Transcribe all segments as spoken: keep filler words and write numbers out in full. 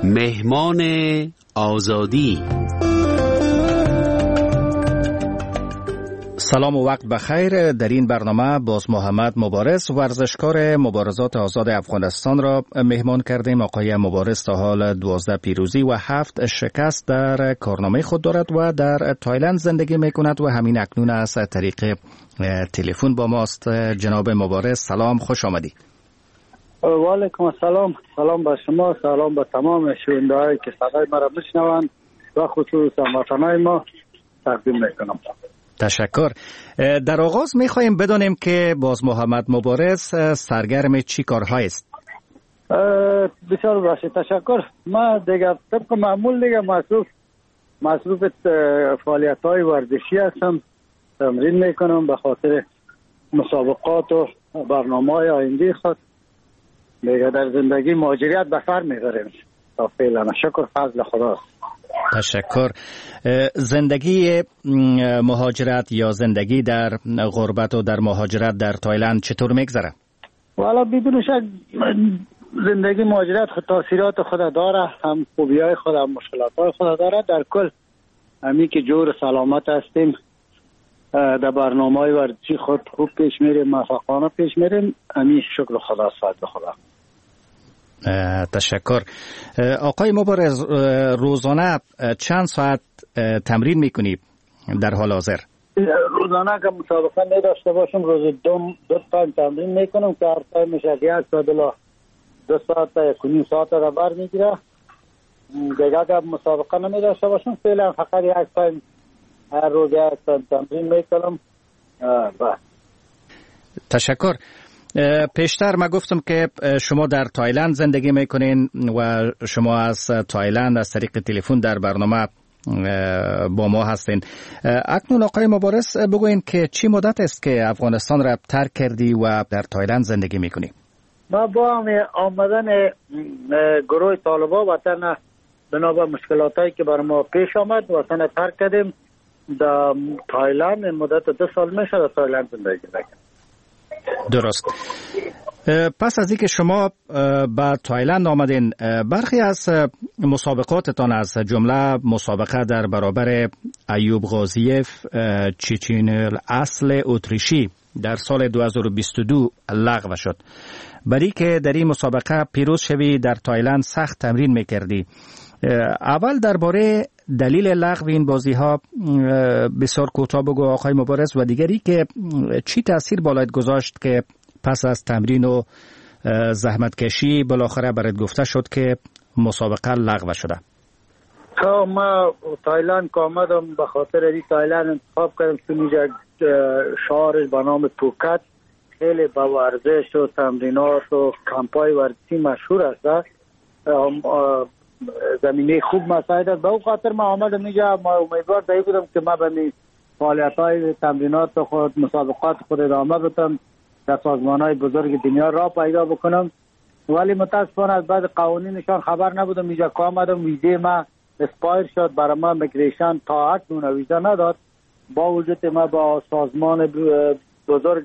مهمان آزادی. سلام و وقت بخیر. در این برنامه باز محمد مبارز، ورزشکار مبارزات آزاد افغانستان را مهمان کردیم. آقای مبارز تا حال دوازده پیروزی و هفت شکست در کارنامه خود دارد و در تایلند زندگی می کند و همین اکنون از طریق تلفن با ماست. جناب مبارز سلام، خوش آمدی. و علیکم السلام. سلام به شما، سلام به تمام شنونده‌هایی که صدای مرا میشنوند و خصوصا هموطنان ما تقدیم میکنم. تشکر. در آغاز میخواهیم بدانیم که باز محمد مبارز سرگرم چی کارهایی است؟ بسیار باشه، تشکر. ما دیگه طبق معمول دیگه مصروف مصروف فعالیت های ورزشی هستم. تمرین میکنم به خاطر مسابقات و برنامه های آینده خود. دیگه در زندگی مهاجرت به سر میبریم تا فعلا. شکر فضل خداست. تشکر. زندگی مهاجرت یا زندگی در غربت و در مهاجرت در تایلند چطور میگذره؟ والا بدون شک زندگی مهاجرت خود تاثیرات خود داره، هم خوبی‌های خود هم مشکلات‌های خود داره. در کل همی که جور سلامت هستیم، در برنامه‌های ورزشی خود خوب پیش میریم، موفقانه پیش میریم. همی شکر خدا، فضل خدا. تشکر. آقای مبارز، روزانه چند ساعت تمرین میکنی در حال حاضر؟ روزانه که مسابقه نداشته باشم روز دو دو تایم تمرین میکنم که هر تایم میشه یک ساعت الا دو ساعت تا یک و نیم ساعت را بر میگیره. دیگه که مسابقه نمیداشته باشم فعلا فقط یک تایم هر روز یک تایم تمرین میکنم. تشکر. پیشتر ما گفتم که شما در تایلند زندگی میکنین و شما از تایلند از طریق تلفن در برنامه با ما هستین. اکنون آقای مبارز بگوین که چی مدت است که افغانستان را ترک کردی و در تایلند زندگی میکنی؟ ما با آمدن گروه طالبان وطن بنابر مشکلاتایی که بر ما پیش آمد وطن ترک کردیم. در تایلند مدت دو سال میشه در تایلند زندگی میکنم. درست. پس از اینکه شما به تایلند آمدین، برخی از مسابقاتتان از جمله مسابقه در برابر ایوب غازیف چچین الاصل اتریشی در سال دو هزار و بیست و دو لغو شد. برای که در این مسابقه پیروز شوی در تایلند سخت تمرین میکردی. اول درباره دلیل لغو این بازی ها بسیار کوتاه بگو آقای مبارز، و دیگری که چی تاثیر بالایت گذاشت که پس از تمرین و زحمت کشی بالاخره برات گفته شد که مسابقه لغو شده؟ ما تایلند که آمدم به خاطر این تایلند انتخاب کردم چون اینجا شهر به نام پوکت خیلی با ورزش و تمرینات و کمپای ورزشی مشهور است. زمینه خوب مساعد است. به اون خاطر ما آمدم اینجا. ما امیدوار دایی بودم که ما به می فعالیت‌های تمرینات خود مسابقات خود ادامه بدم، در سازمان‌های بزرگ دنیا را پیدا بکنم. ولی متاسفانه از بعد قوانینشان خبر نبودم. اینجا که آمدم ویزه ما اسپایر شد، برای ما میگریشن تا اکنون ویزا نداد. با وجود ما با سازمان بزرگ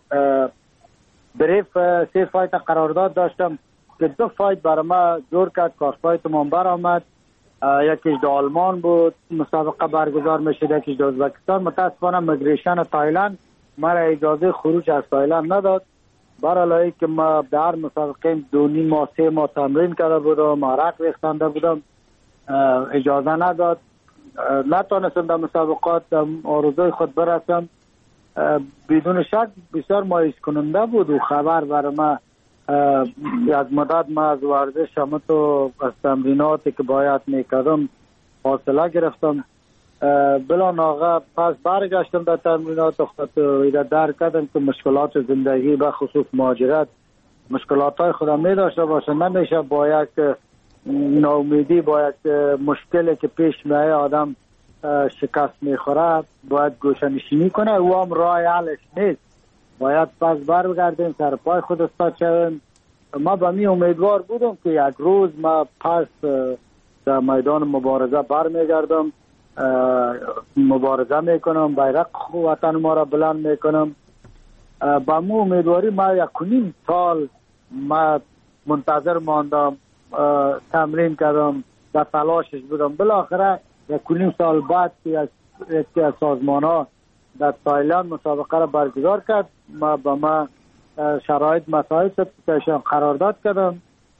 بریف سه فایت قرارداد داشتم که دو فایت برای ما جور کرد. کار فایت من بر آمد. یکیش در آلمان بود مسابقه برگزار میشد، یکیش در ازبکستان. متاسفانه میگریشن تایلند مرا اجازه خروج از تایلند نداد. برای که ما در مسابقه دو نیم ماه سه ماه تمرین کرده بودم، عرق ریختنده بودم، اجازه نداد. نتونستم در مسابقات آرزوی خود برسم. بدون شک بسیار مایوس کننده بود و خبر برای ما از مدت ما از ورزش همه تو از تمریناتی که باید میکردم فاصله گرفتم. بلا ناغه پس برگشتم در تمرینات خود و درک کردم که مشکلات زندگی به خصوص مهاجرت مشکلات های خودم می داشته باشه. نمیشه با یک ناامیدی با یک مشکلی که پیش میاد آدم شکست میخوره باید گوشه‌نشینی کنه. او هم راه حلش نیست. باید پس برگردیم سر پای خود استاد شویم. ما به می امیدوار بودم که یک روز ما پس در میدان مبارزه برمیگردم، مبارزه میکنم، بیرق وطن ما را بلند میکنم. با مو امیدواری ما یک و نیم سال ما منتظر ماندم. تمرین کردم، در تلاشش بودم. بالاخره یک و نیم سال بعد که یکی از سازمان ها در تایلند مسابقه را برگزار کرد، ما با ما شرایط مساعد شد که قرارداد کردم،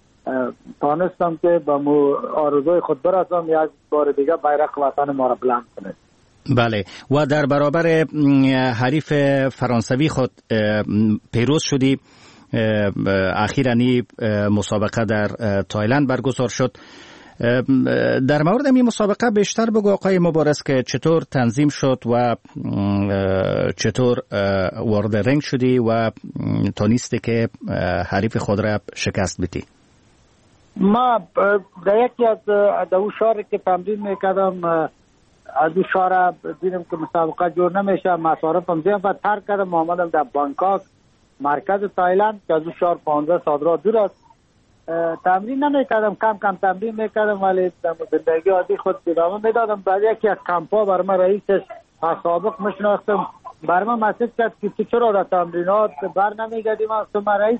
تانستم که با مو آرزوی خود برسم یک بار دیگه بیرق وطن ما را بلند کنه. بله، و در برابر حریف فرانسوی خود پیروز شدی. اخیراً مسابقه در تایلند برگزار شد. در مورد این مسابقه بیشتر بگو آقای مبارز که چطور تنظیم شد و چطور وارد رنگ شدی و تونستی که حریف خود را شکست بدی. ما در یکی از دو شهر که تمرین میکردم، از دو شهر دیدم که مسابقه جور نمیشه، مصارفم زیاد و ترک کردم، آمدم در بانکاک مرکز تایلند که از دو شهر پانزده ساعت راه دور است. تمرین نمیکردم، کم کم تمرین میکردم ولی زندگی عادی خود ادامه میدادم. بعد یکی از کمپا بر من رئیسش سابق میشناختم، بر من مسیج کرد که چرا در تمرینات بر نمیگردیم؟ اصلا من رئیس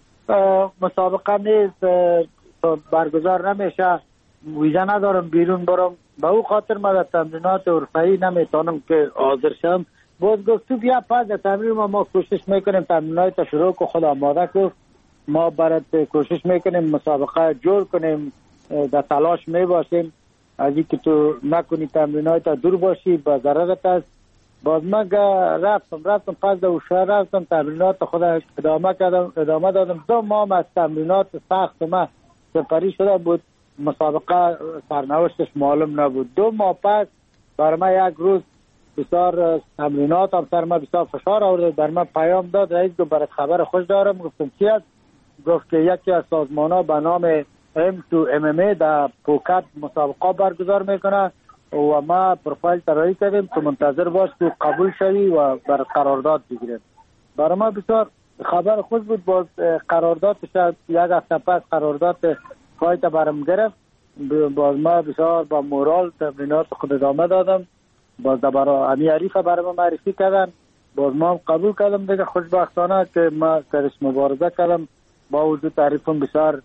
مسابقه نیست، برگزار نمیشه، ویزا ندارم بیرون برم، به او خاطر من در تمرینات حرفه‌ای نمیتونم که حاضر شم. باز گفت تو بیا پس در تمرین ما ما کوشش میکنیم تمرینات تا شروع کو خود آماده کو، ما برات کوشش میکنیم مسابقه جور کنیم، در تلاش میباشیم، از اینکه تو نکنی تمرینات دور باشی با ضررت است. باز من رفتم رفتم پس در شهر رفتم تمرینات خود ادامه کردم ادامه دادم. دو ماه از تمرینات سخت ما سپری شده بود، مسابقه سرنوشتش معلوم نبود. دو ماه پس بر من یک روز بسیار تمرینات هم سر من بسیار فشار آورد، بر من پیام داد رئیس گفت برات خبر خوش دارم. گفتم چی است؟ گفت که یکی از سازمان ها به نام ام تو ام ام ای در پوکت مسابقه برگزار میکنه و ما پروفایل طراحی کردیم تو منتظر باش تو قبول شوی و بر قرارداد بگیریم. برای ما بسیار خبر خوش بود. باز قراردادش یک هفته پس قرارداد فایت برم گرفت. باز ما بسیار با مورال تمرینات خود ادامه دادم. باز برای امی عریفه برای ما معرفی کردن، باز ما قبول کردم دیگه. خوشبختانه که ما درش مبارزه کردم، با وجود تعریفم بسیار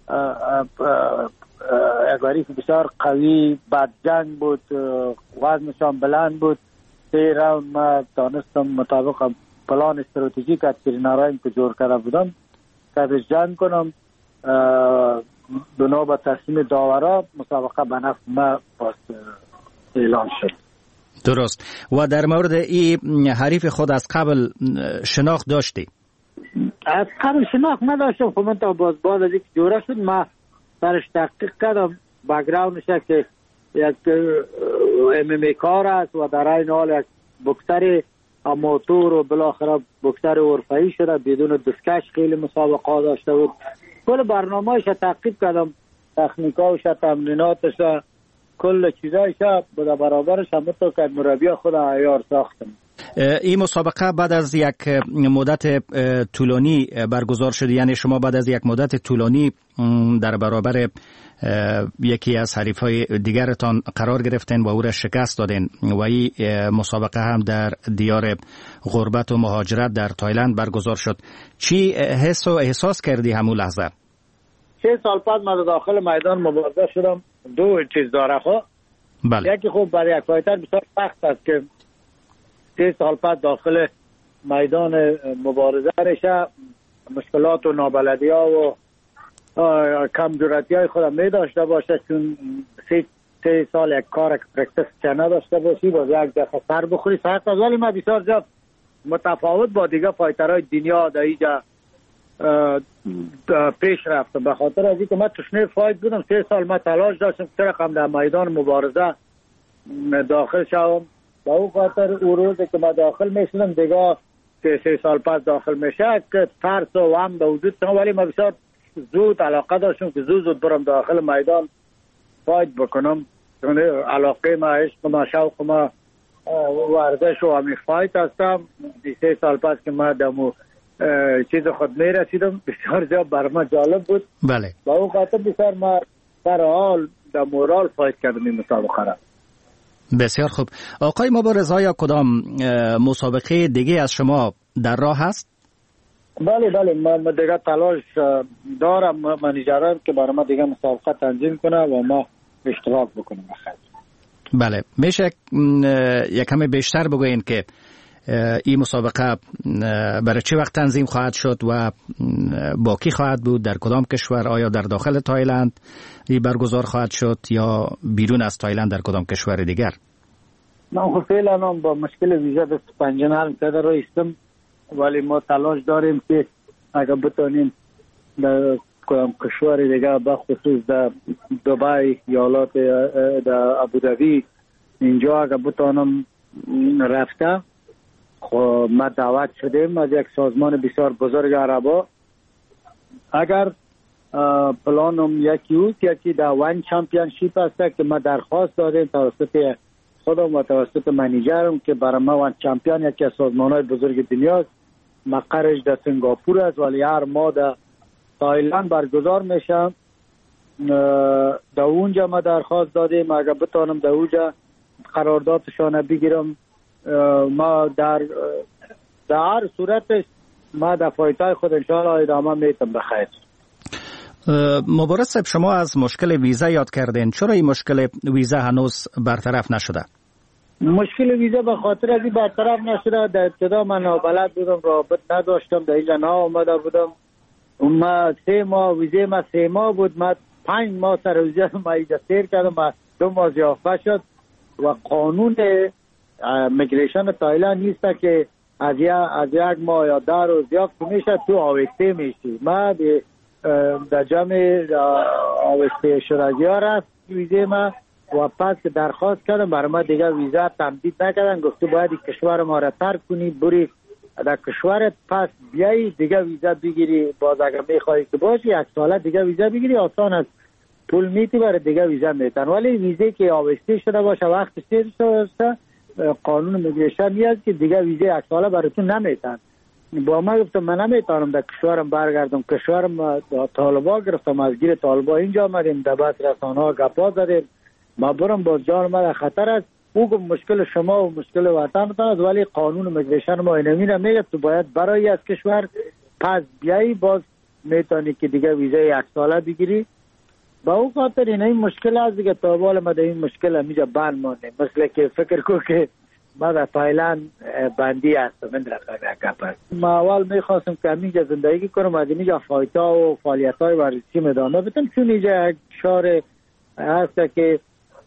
یک حریف بسیار قوی بد جنگ بود، وزنشان بلند بود. سه راوند ما دانستم مطابق پلان استراتژیک از ترینرایم که جور کرده بودم که جنگ کنم. بنا به تصمیم داورا مسابقه به نفع ما باز اعلان شد. درست. و در مورد این حریف خود از قبل شناخت داشتی؟ از قبل شناخت نداشتم، خب من تا باز باز از یک جوره شد ما سرش تحقیق کردم. بگراونش که یک ام ام ای کار است و در این حال یک بوکسر آماتور و بالاخره بوکسر حرفه‌ای شده، بدون دستکش خیلی مسابقه داشته بود. کل برنامه‌اش تعقیب کردم، تکنیکاش، تمریناتش، کل چیزایش در برابرش هم تو که مربی خود عیار ساختم. این مسابقه بعد از یک مدت طولانی برگزار شد، یعنی شما بعد از یک مدت طولانی در برابر یکی از حریفای دیگرتان قرار گرفتین و او را شکست دادین و این مسابقه هم در دیار غربت و مهاجرت در تایلند برگزار شد. چی حس و احساس کردی همون لحظه؟ سه سال بعد من داخل میدان مبارزه شدم. دو چیز داره خب. بله. یکی خوب برای یک فایتر بسیار سخت است که سه سال بعد داخل میدان مبارزه رشه، مشکلات و نابلدی ها و کم جرأتی های خودم می داشته باشه، چون سه, سه سال یک کار که پرکتس چه نداشته باشی، باز یک دفعه سر بخوری سخت است. ولی من بسیار زیاد متفاوت با دیگه فایترهای دنیا در اینجا پیش رفتم، به خاطر از اینکه من تشنه فایت بودم. سه سال من تلاش داشتم که رقم در میدان مبارزه داخل شوم. با او خاطر او روزی که من داخل میشدم دیگه که سه سال پس داخل میشه که ترس و هم به وجود شدم، ولی من بسیار زود علاقه داشتم که زود زود برم داخل میدان فایت بکنم. چون علاقه ما، عشق ما، شوق ما ورزش و همین فایت هستم. سه سال پس که من دمو چیز خود میرسیدم بسیار زیاد بر من جالب بود. بله. با اون خاطر بسیار ما سر حال در مورال فایت کردم این مسابقه را. بسیار خوب. آقای مبارز، آیا کدام مسابقه دیگه از شما در راه هست؟ بله بله ما دیگه تلاش دارم منیجرم که برای ما دیگه مسابقه تنظیم کنه و ما اشتراک بکنیم. بخیر. بله میشه یک کمی بیشتر بگوین که این مسابقه برای چه وقت تنظیم خواهد شد و با کی خواهد بود، در کدام کشور؟ آیا در داخل تایلند این برگزار خواهد شد یا بیرون از تایلند در کدام کشور دیگر؟ من خب فعلا با مشکل ویزا دست پنجه نرم کرده رو استم، ولی ما تلاش داریم که اگر بتانیم در کدام کشور دیگر بخصوص در دبی، ایالات در ابوظبی اینجا اگر بتانم رفته، خب ما دعوت شدیم از یک سازمان بسیار بزرگ عربا. اگر پلانم یکی اوست، یکی در وان چمپیونشیپ است که ما درخواست دادیم توسط خودم و توسط منیجرم که برای ما وان چمپیون یکی از سازمان‌های بزرگ دنیاست، مقرش در سنگاپور است ولی هر ماه در تایلند برگزار میشه. در اونجا ما درخواست دادیم اگر بتانم در اونجا قراردادشان بگیرم، ما در در هر صورتش ما در فایتای خود انشاءالله ادامه میتم. بخیر. مبارز صاحب، شما از مشکل ویزا یاد کردین، چرا این مشکل ویزا هنوز برطرف نشده؟ مشکل ویزا به خاطر از این برطرف نشده، در ابتدا من نابلد بودم، رابط نداشتم، در اینجا نا آمده بودم، ما سه ماه ویزا ما سه ماه بود، ما پنج ماه سر ویزا ما اینجا سیر کردم، ما دو ماه زیافته شد و قانون میگریشن تایلند نیست که از از یک ماه یا در روز یافت میشه تو آوسته میشی. ما در جمع آوسته شدگی ها رفت ویزه ما و پس درخواست کردم، برای ما دیگه ویزا تمدید نکردن، گفت باید کشور ما را ترک کنی بری در کشورت، پس بیایی دیگه ویزا بگیری، باز اگر میخوایی که باشی یک ساله دیگه ویزا بگیری، آسان است، پول میتی برای دیگه ویزا میتن. ولی ویزه که آوسته شده باشه وقت سیر شده قانون میگریشن میاد که دیگه ویزه یک ساله براتون نمیتن. با ما گفتم من نمیتونم در کشورم برگردم، کشورم طالبا گرفتم، از گیر طالبا اینجا آمدیم، در بس رسانه ها گپا زدیم، ما برم باز جان ما در خطر است. او گفت مشکل شما و مشکل وطنتان است، ولی قانون میگریشن ما اینمی نمیگه تو باید برای از کشور پس بیایی باز میتونی که دیگه ویزه یک ساله بگیری. با او خاطر این این مشکل است دیگه، تا بالا ما در این مشکل همیجا بند مانده، مثل که فکر کو که ما در تایلند بندی هستم. من در کپر ما اول میخواستم که همیجا زندگی کنم، از اینجا فایتا و فعالیت های ورزشی ادامه بدم، چون اینجا یک شهر هست که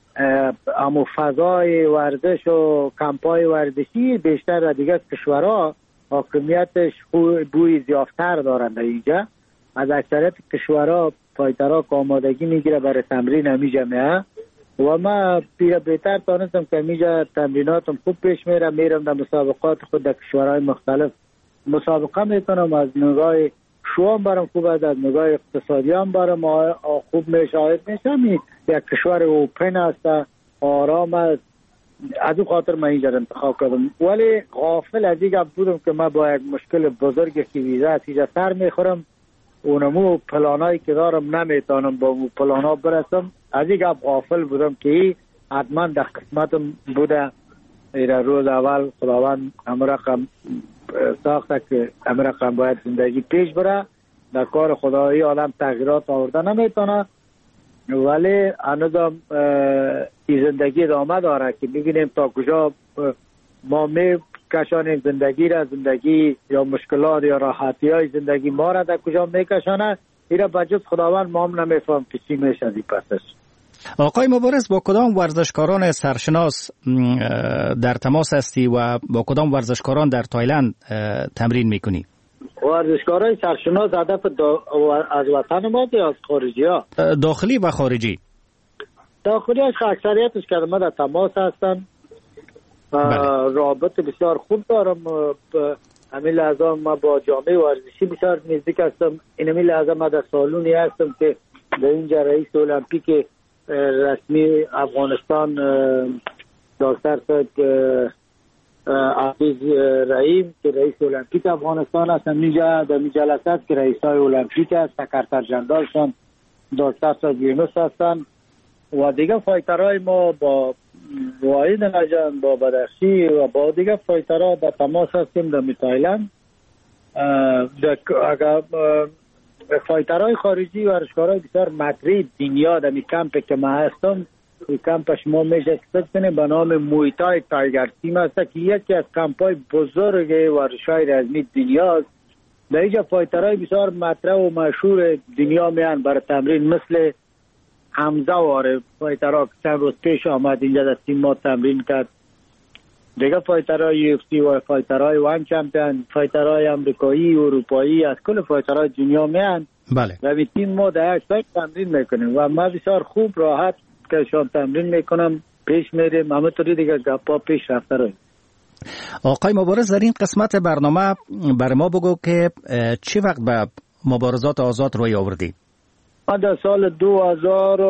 امو فضای ورزش و کمپای ورزشی بیشتر در دیگه کشورها حاکمیتش بوی زیافتر دارند. اینجا از اکثریت کشورها فایترها که آمادگی میگیره برای تمرین همیجا میه و ما پیره بهتر تانستم که همیجا تمریناتم خوب پیش میره، میرم در مسابقات خود در کشورهای مختلف مسابقه میکنم، از نگاه شوام برم خوب است، از نگاه اقتصادی هم برم خوب میشاهد میشم. یک کشور اوپن است، آرام است، از اون خاطر من اینجا انتخاب کردم. ولی غافل از این بودم که من با یک مشکل بزرگی که ویزا از اینجا سر میخورم، اونمو پلانایی که دارم نمیتونم با اون پلانا برسم. از این گپ غافل بودم که این حتما در قسمتم بوده. ایره روز اول خداوند امرقم ساخته که امرقم باید زندگی پیش بره، در کار خدایی آدم تغییرات آورده نمیتونه، ولی هنوزم این زندگی ادامه داره که ببینیم تا کجا ما می کشانیم زندگی را، زندگی یا مشکلات یا راحتی های زندگی ما را در کجا میکشانه. ایره بجز خداوند ما هم نمیفهم که چی میشه از این پسش. آقای مبارز، با کدام ورزشکاران سرشناس در تماس هستی و با کدام ورزشکاران در تایلند تمرین میکنی؟ ورزشکاران سرشناس هدف از وطن ما یا از خارجی ها؟ داخلی و خارجی. داخلی هاش اکثریتش که ما در تماس هستن، رابط بسیار خوب دارم. همین لحظه ما با جامعه ورزشی بسیار نزدیک هستم. این همین لحظه ما در سالونی هستم که در اینجا رئیس المپیک رسمی افغانستان دکتر صاحب عزیز رحیم که رئیس المپیک افغانستان هستن، اینجا در این جلسه است که رئیس های المپیک هست، سکرتر جنرالشان دکتر صاحب یونس هستن و دیگه فایترهای ما با واحد نجان، با بدخشی و با دیگه فایترها در تماس هستیم در تایلند اگر فایترهای خارجی ورزشکارهای بسیار مطرح دنیا در می کمپ که ما هستم، این کمپ شما میشه اکسپت کنه به نام مویتای تایگر تیم است که یکی از کمپ های بزرگ ورزش‌های رزمی دنیا است. در اینجا فایترهای بسیار مطرح و مشهور دنیا میان برای تمرین، مثل حمزه واره فایترها که چند روز پیش آمد اینجا در تیم ما تمرین کرد. دیگه فایترهای یو اف سی و فایترهای وان چمپیون، فایترهای امریکایی و اروپایی از کل فایترهای دنیا میان. بله. و به تیم ما در یک سایت تمرین میکنیم و ما بسیار خوب راحت که شان تمرین میکنم پیش میریم، همه طوری دیگه گپا پیش رفته رویم. آقای مبارز، در این قسمت برنامه بر ما بگو که چی وقت به مبارزات آزاد روی آوردی؟ ما در سال دو هزار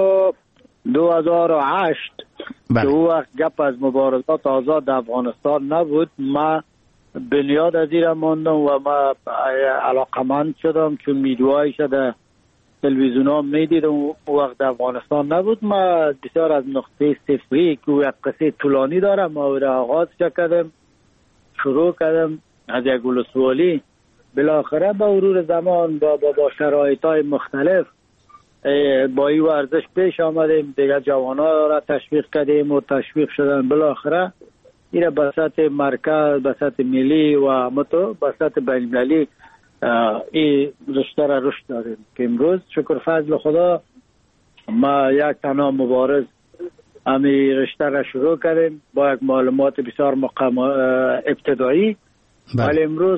و هشت بله. دو وقت گپ از مبارزات آزاد در افغانستان نبود، ما بنیاد از این ماندم و ما علاقمند شدم چون میدوهای شده تلویزیون ها میدیدم. وقت در افغانستان نبود، ما بسیار از نقطه صفری که یک قصه طولانی دارم ما را آغاز کردم، شروع کردم از یک ولسوالی، بالاخره با مرور زمان با با, با شرایط های مختلف با این ورزش پیش آمدیم، دیگر جوان ها را تشویق کردیم و تشویق شدن، بالاخره این به سطح مرکز، به سطح ملی و متو به سطح بین المللی این رشته را رشد دادیم که امروز شکر فضل خدا ما یک تنها مبارز امی رشته را شروع کردیم با یک معلومات بسیار مقام ابتدایی، ولی امروز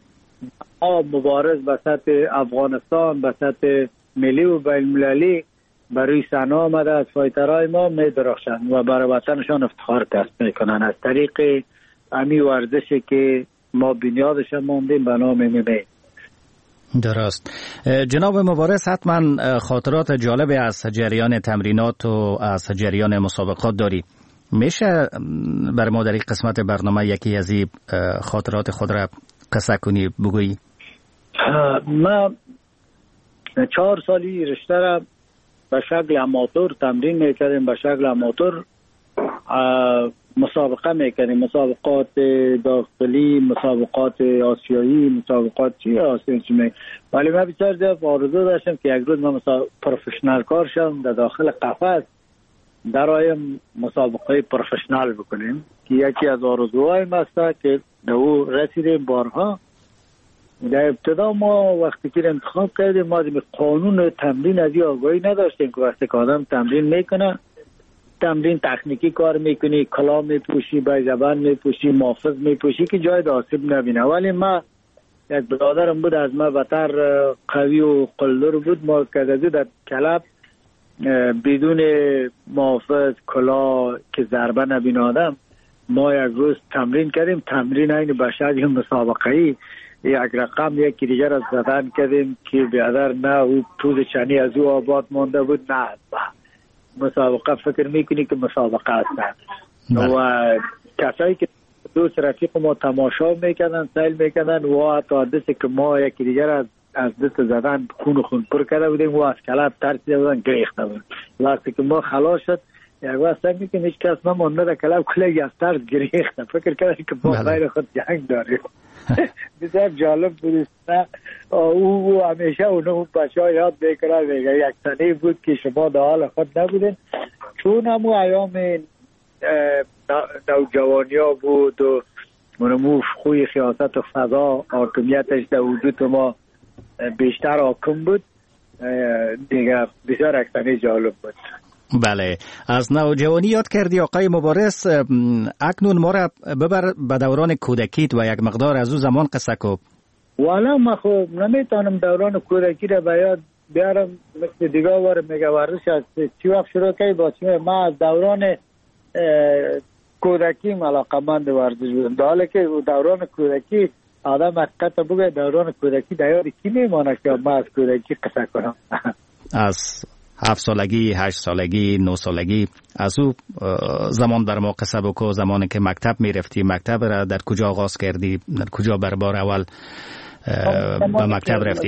مبارز به سطح افغانستان، به سطح ملی و بین المللی برای صحنه آمده از فایترهای ما می درخشند و برای وطنشان افتخار کسب میکنن از طریق امی ورزشی که ما بنیادش ماندیم به نام ام ام ای. درست. جناب مبارز، حتما خاطرات جالبی از جریان تمرینات و از جریان مسابقات داری، میشه بر ما در این قسمت برنامه یکی از این خاطرات خود را قصه کنی بگویی؟ ما چهار سالی رشته را به شکل اماتور تمرین میکردیم، به شکل اماتور مسابقه میکردیم، مسابقات داخلی، مسابقات آسیایی، مسابقات چی آسیایی. ولی من بسیار زیاد آرزو داشتم که یک روز من پروفشنال کار شم در داخل قفس در آیم مسابقه پروفشنال بکنیم که یکی از آرزوهای ما است که در او رسیدیم بارها. در ابتدا ما وقتی که انتخاب کردیم ما از قانون تمرین از این آگاهی نداشتیم که وقتی که آدم تمرین میکنه، تمرین تکنیکی کار میکنی، کلام میپوشی، به زبان میپوشی، محافظ میپوشی که جای آسیب نبینه. ولی ما یک برادرم بود از ما بهتر قوی و قلدر بود، ما کدازی در کلب بدون محافظ کلا که ضربه نبینه آدم، ما یک روز تمرین کردیم، تمرین این بشد یا مسابقه‌ای یک رقم یکی دیگر از زدن کردیم که بیادر نه او پوز چنی از او آباد مانده بود، نه مسابقه فکر میکنی که مسابقه هستن و کسایی که دوست رفیق ما تماشا میکردن سیل میکردن و تا دستی که ما یکی دیگر از از دست زدن خون خون پر کرده بودیم و از کلب ترسیده بودن گریخته بود. وقتی که ما خلاص شد یک وقت سنگی که هیچ کس نمانده در کلب کلی از ترس گریخته، فکر کردن که با غیر خود جنگ داریم. بسیار جالب بود. او همیشه اونو بچه ها یاد میکنه میگه یک سنه بود که شما در حال خود نبودین، چون همو ایام نوجوانی ها بود و منمو خوی خیاست و فضا حاکمیتش در وجود ما بیشتر حاکم بود دیگه، بسیار یک سنه جالب بود. بله، از نوجوانی یاد کردی آقای مبارز، اکنون ما را ببر به دوران کودکیت و یک مقدار از او زمان قصه کو. والا ما خب نمیتونم دوران کودکی را به یاد بیارم، مثل دیگه وار میگه ورزش از چی وقت شروع کردی با چی. ما از دوران کودکی علاقه‌مند ورزش بودم، در حالی که دوران کودکی آدم حقیقت بگه دوران کودکی در یاد کی میمانه که ما از کودکی قصه کنم. از هفت سالگی، هشت سالگی، نه سالگی، از او زمان بر ما قصه بکو. زمانی که مکتب میرفتی، مکتب را در کجا آغاز کردی؟ در کجا بر بار اول به مکتب رفتی؟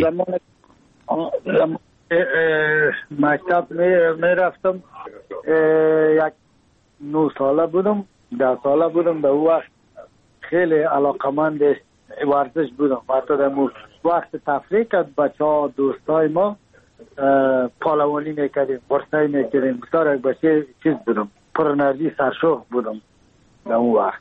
مکتب میرفتم یک نه ساله بودم، ده ساله بودم. به او وقت خیلی علاقمند ورزش بودم. حتی در وقت تفریح که بچه ها دوستای ما پالوانی میکردیم، برسایی میکردیم. بسیار یک بچه چیز بودم، پر انرژی، سرشوق بودم در اون وقت.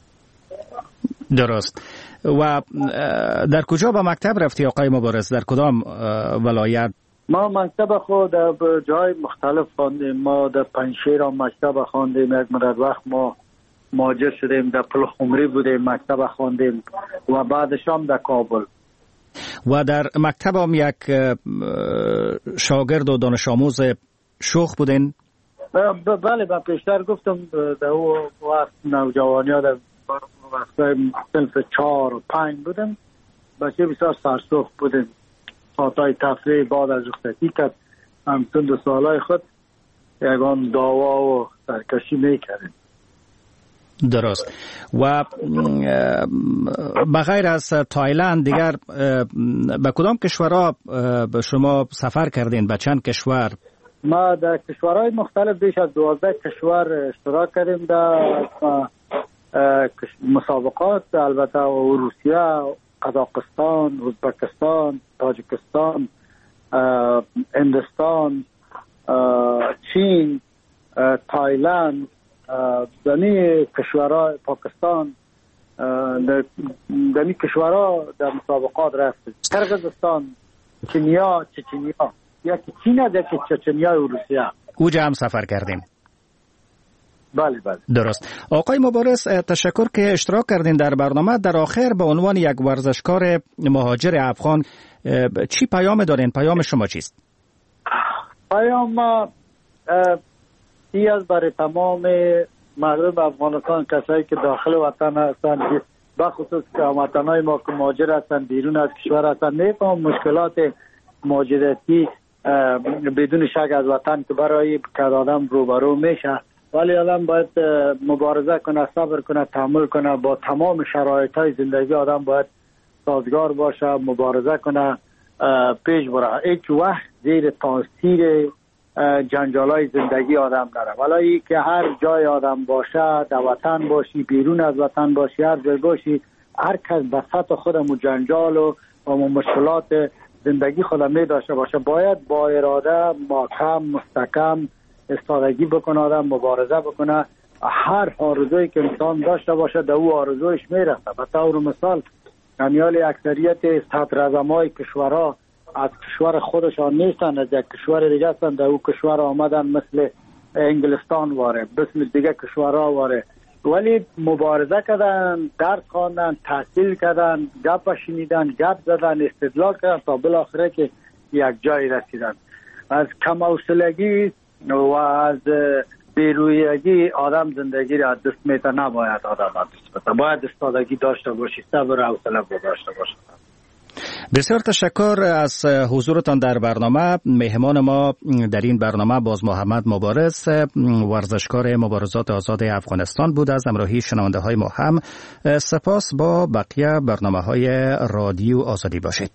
درست. و در کجا به مکتب رفتی آقای مبارز؟ در کدام ولایت؟ ما مکتب خود در جای مختلف خواندیم. ما در پنجشیر هم مکتب خواندیم، یک مدت وقت ما مهاجر شدیم، در پلخمری بودیم مکتب خواندیم و بعدش هم در کابل. و در مکتب هم یک شاگرد و دانش آموز شوخ بودین؟ بله، من پیشتر گفتم در اون وقت نوجوانی ها در وقت صنف چهار و پنج بودم، بچه بسیار سرسخت بودیم. ساعتهای تفریح بعد از رخصتی که همچون دو سالهای خود یکان دعوا و سرکشی میکردیم. درست. و بغیر از تایلند دیگر به کدام کشورها شما سفر کردین؟ به چند کشور؟ ما در کشورهای مختلف بیش از دوازده کشور اشتراک کردیم در مسابقات، البته روسیه، قزاقستان، ازبکستان، تاجیکستان، هندوستان، چین، تایلند، دمی کشورها، پاکستان، دمی کشورها در مسابقات رفتیم. قرقیزستان، چینیا، چچنیا، یکی چین است، یکی چچنیا و روسیه. اوجا هم سفر کردیم. بله بله. درست. آقای مبارز، تشکر که اشتراک کردین در برنامه. در آخر به عنوان یک ورزشکار مهاجر افغان چی پیام دارین؟ پیام شما چیست؟ پیام ما ای از برای تمام مردم افغانستان، کسایی که داخل وطن هستند، بخصوص که هموطنای ما که مهاجر هستند، بیرون از کشور هستند، میفهم مشکلات مهاجرتی بدون شک از وطن که برای که آدم روبرو میشه، ولی آدم باید مبارزه کنه، صبر کنه، تحمل کنه، با تمام شرایط های زندگی آدم باید سازگار باشه، مبارزه کنه، پیش بره. هیچ وقت زیر تاثیر جنجال های زندگی آدم نره. ولی که هر جای آدم باشه، در وطن باشی، بیرون از وطن باشی، هر جای باشی، هر کس به سطح خودمو جنجال و مشکلات زندگی خودم می داشته باشه، باید با اراده محکم مستحکم استادگی بکنه، آدم مبارزه بکنه. هر آرزویی که انسان داشته باشه در او آرزویش میرسه. به طور مثال امیال اکثریت صدراعظمای کشورها از کشور خودشان نیستن، از یک کشور دیگه هستن، در او کشور آمدن، مثل انگلستان واره، مثل دیگه کشورها واره، ولی مبارزه کردن، درس خواندن، تحصیل کردن، گپ شنیدن، گپ زدن، استدلال کردن تا بالاخره که یک جای رسیدن. از کم حوصلگی و از بیرویگی آدم زندگی را از دست میده. نباید آدم از دست بده، باید استادگی داشته باشی، صبر و حوصله داشته باشی. بسیار تشکر از حضورتان در برنامه. مهمان ما در این برنامه باز محمد مبارز، ورزشکار مبارزات آزاد افغانستان بود. از همراهی شنونده های ما هم سپاس. با بقیه برنامه های رادیو آزادی باشید.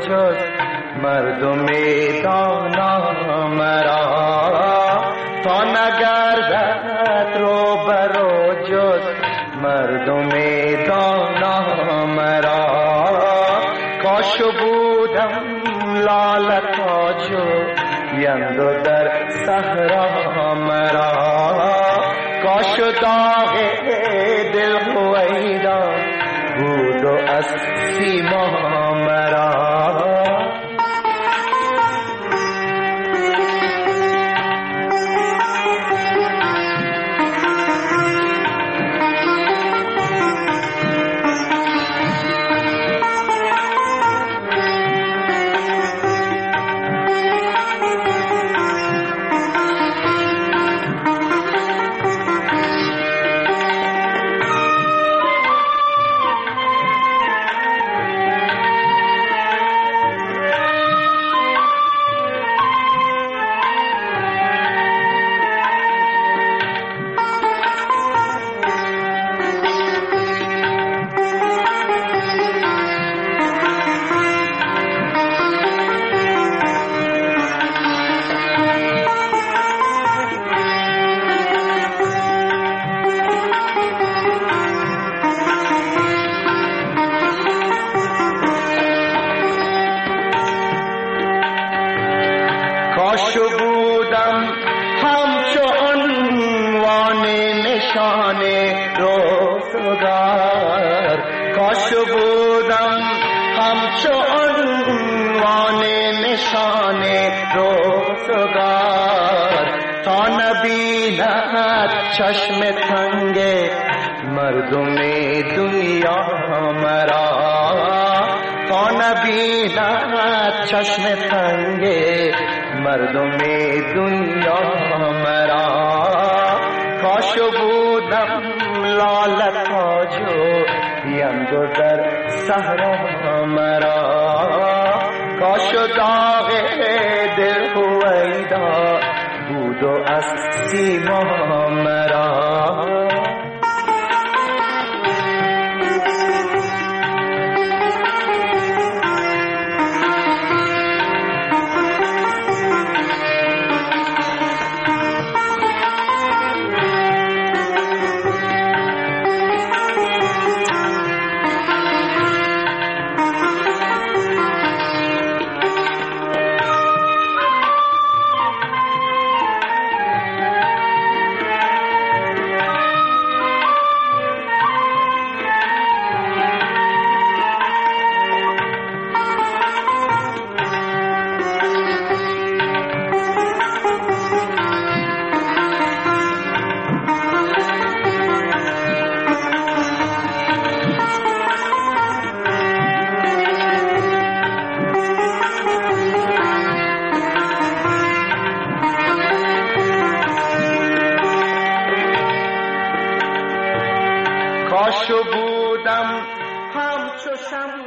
جز مردم دانا مرا، تا نگردد رو برو جز مردم دانا مرا. کاش بودم لاله تاجو یندو در صحرا مرا، کاش داغ دل هویدا بود و از سیما مرا. کاش بودم همچو عنوان نشان روزگار، کاش بودم همچو عنوان نشان روزگار، تا نبیند چشم تنگ مردم دنیا مرا، تا نبیند چشم تنگ مردم دنیا مرا. کاش بودم لاله تاجو یندو در صحرا مرا، کاش داغ دل هویدا بود و از سیما مرا. کاش بودم همچو شمع